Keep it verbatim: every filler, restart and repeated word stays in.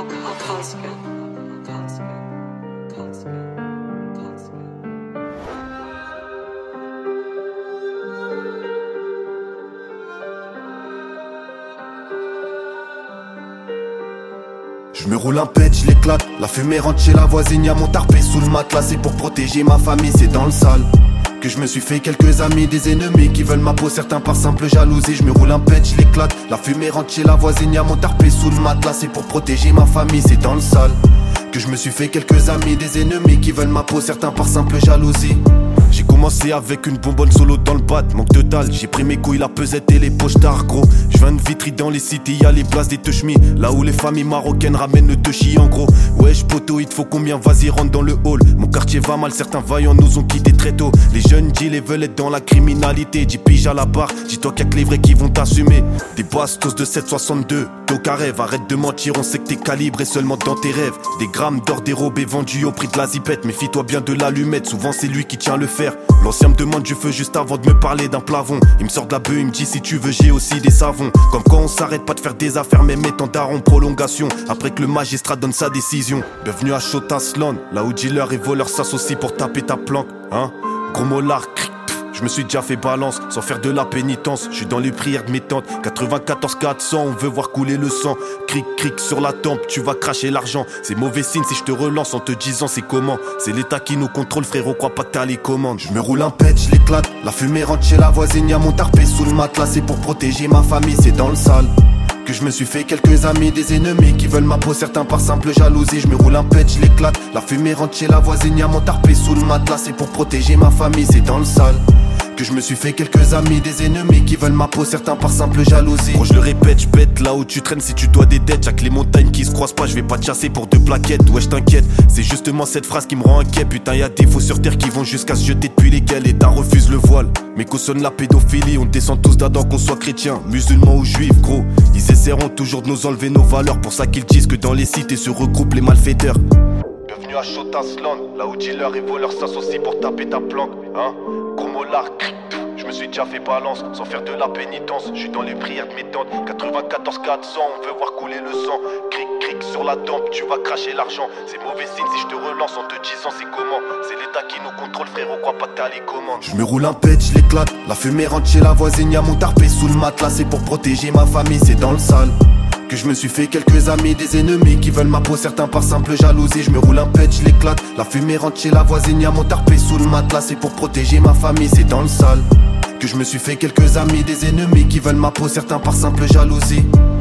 Je me roule un pet, je l'éclate. La fumée rentre chez la voisine, y'a mon tarpé sous le matelas. C'est pour protéger ma famille, c'est dans le sale que je me suis fait quelques amis, des ennemis qui veulent ma peau, certains par simple jalousie. Je me roule un pet, je l'éclate. La fumée rentre chez la voisine, y'a mon tarpé sous le matelas. C'est pour protéger ma famille, c'est dans le sale que je me suis fait quelques amis, des ennemis qui veulent ma peau, certains par simple jalousie. J'ai commencé avec une bonbonne solo dans le bat, manque de dalle. J'ai pris mes couilles, la pesette et les poches tard gros. Je viens de Vitry dans les cités, y'a les places des teuchmis. Là où les familles marocaines ramènent le teuchi en gros. Wesh poto, il te faut combien, vas-y rentre dans le hall. Mon quartier va mal, certains vaillants nous ont quittés très tôt. Les jeunes deals et veulent être dans la criminalité. Dis pige à la barre, dis-toi qu'il y a que les vrais qui vont t'assumer. Des bastos de sept soixante-deux, toca rêve. Arrête de mentir, on sait que t'es calibré seulement dans tes rêves. Des grammes d'or dérobés vendus au prix de la zipette. Méfie-toi bien de l'allumette, souvent c'est lui qui tient le fer. L'ancien me demande du feu juste avant de me parler d'un plafond. Il me sort de la beuh, il me dit si tu veux j'ai aussi des savons. Comme quand on s'arrête pas de faire des affaires même étant daron prolongation. Après que le magistrat donne sa décision. Bienvenue à Chotaslan, là où dealer et voleur s'associent pour taper ta planque. Hein, gros mollard, cric. Je me suis déjà fait balance, sans faire de la pénitence. Je suis dans les prières de mes tantes. Quatre-vingt-quatorze quatre cents, on veut voir couler le sang. Cric cric sur la tempe, tu vas cracher l'argent. C'est mauvais signe si je te relance en te disant c'est comment. C'est l'état qui nous contrôle frérot, crois pas que t'as les commandes. Je me roule un pet, je l'éclate. La fumée rentre chez la voisine, y'a mon tarpé sous le matelas. C'est pour protéger ma famille, c'est dans le sale que je me suis fait quelques amis, des ennemis qui veulent ma peau, certains par simple jalousie. Je me roule un pet, je l'éclate. La fumée rentre chez la voisine, y'a mon tarpé sous le matelas. C'est pour protéger ma famille, c'est dans le sale que je me suis fait quelques amis, des ennemis qui veulent ma peau, certains par simple jalousie. Gros je le répète, je pète là où tu traînes si tu dois des dettes. Y'a que les montagnes qui se croisent pas, je vais pas te chasser pour deux plaquettes. Ouais je t'inquiète, c'est justement cette phrase qui me rend inquiet. Putain y'a des faux sur terre qui vont jusqu'à se jeter depuis les gales. Et t'as refuse le voile, mais cautionne la pédophilie. On descend tous d'Adam qu'on soit chrétien, musulman ou juif gros. Ils essaieront toujours de nous enlever nos valeurs. Pour ça qu'ils disent que dans les cités se regroupent les malfaiteurs. Bienvenue à Chotasland, là où dealer et voleur s'associent pour taper ta planque. Hein, gros mollard, je me suis déjà fait balance, sans faire de la pénitence. Je suis dans les prières de mes tantes. Quatre-vingt-quatorze quatre cents, on veut voir couler le sang. Cric cric sur la tempe, tu vas cracher l'argent. C'est mauvais signe si je te relance en te disant c'est comment. C'est l'état qui nous contrôle frérot, crois pas que t'as les commandes. Je me roule un pet, je l'éclate. La fumée rentre chez la voisine, y'a mon tarpé sous le matelas. C'est pour protéger ma famille, c'est dans le sale que je me suis fait quelques amis, des ennemis qui veulent ma peau, certains par simple jalousie. Je me roule un pet, je l'éclate. La fumée rentre chez la voisine, y'a mon tarpé sous le matelas. C'est pour protéger ma famille, c'est dans le sale que je me suis fait quelques amis, des ennemis qui veulent ma peau, certains par simple jalousie.